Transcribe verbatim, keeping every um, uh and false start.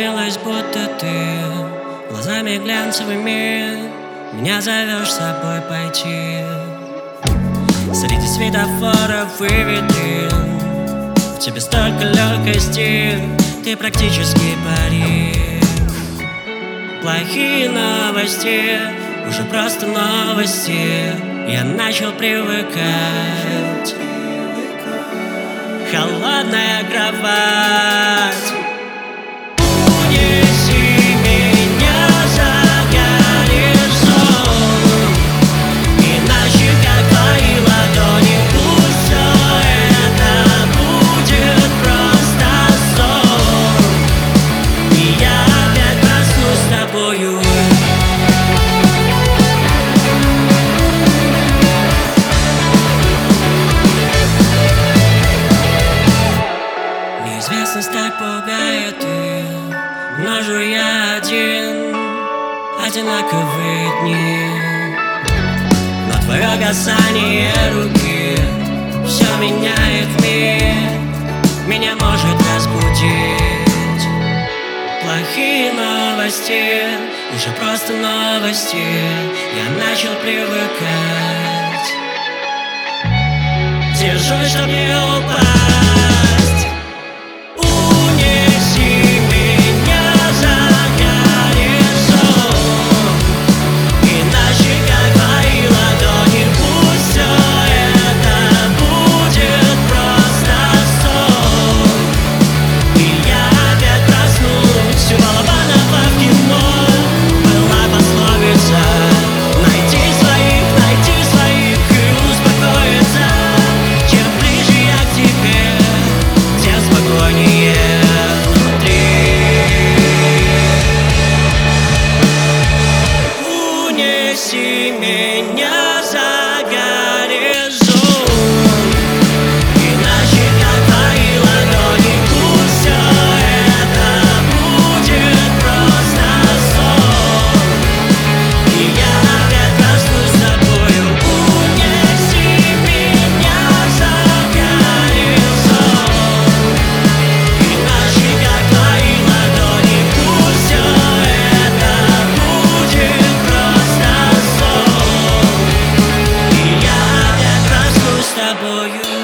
снилось, будто ты глазами глянцевыми меня зовешь с собой пойти. Среди светофоров и витрин в тебе столько легкости, ты практически парик. Плохие новости, уже просто новости, я начал привыкать. Холодная кровать, унеси меня за горизонт, и на щеках твои ладони, пусть все это будет просто сон, и я опять проснусь с тобою. Неизвестность так пугает, и множу я один одинаковые дни. Но твое касание руки все меняет мир, меня может разбудить. Плохие новости, уже просто новости, я начал привыкать. Держусь, чтоб не упасть. Унеси меня за горизонт, и на щеках твои ладони, пусть все это будет просто сон, и я опять проснусь с тобою. Унеси меня за горизонт, и на щеках твои ладони, пусть все это будет просто сон, и я опять проснусь с тобою.